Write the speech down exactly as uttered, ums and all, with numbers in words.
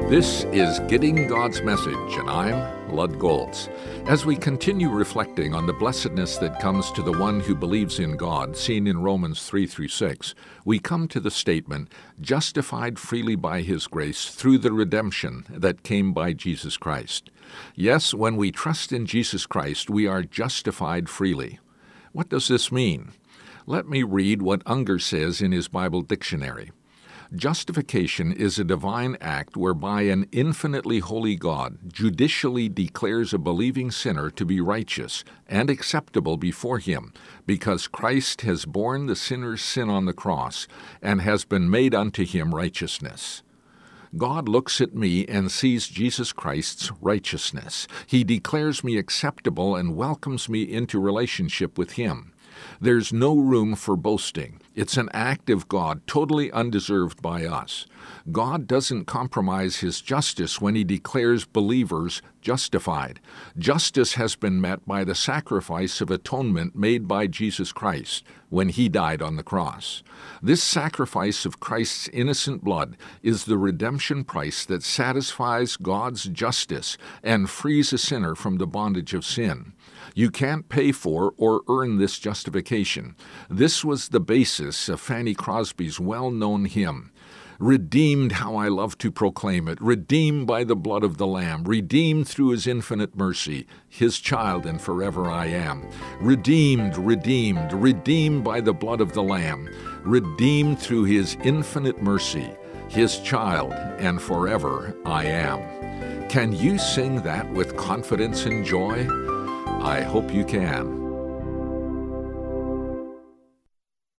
This is Getting God's Message, and I'm Lud Goltz. As we continue reflecting on the blessedness that comes to the one who believes in God, seen in Romans three through six, we come to the statement, justified freely by His grace through the redemption that came by Jesus Christ. Yes, when we trust in Jesus Christ, we are justified freely. What does this mean? Let me read what Unger says in his Bible dictionary. Justification is a divine act whereby an infinitely holy God judicially declares a believing sinner to be righteous and acceptable before Him, because Christ has borne the sinner's sin on the cross and has been made unto him righteousness. God looks at me and sees Jesus Christ's righteousness. He declares me acceptable and welcomes me into relationship with Him. There's no room for boasting. It's an act of God, totally undeserved by us. God doesn't compromise His justice when He declares believers justified. Justice has been met by the sacrifice of atonement made by Jesus Christ when He died on the cross. This sacrifice of Christ's innocent blood is the redemption price that satisfies God's justice and frees a sinner from the bondage of sin. You can't pay for or earn this justification. This was the basis of Fanny Crosby's well-known hymn, "Redeemed, how I love to proclaim it, redeemed by the blood of the Lamb, redeemed through His infinite mercy, His child and forever I am. Redeemed, redeemed, redeemed by the blood of the Lamb, redeemed through His infinite mercy, His child and forever I am." Can you sing that with confidence and joy? I hope you can.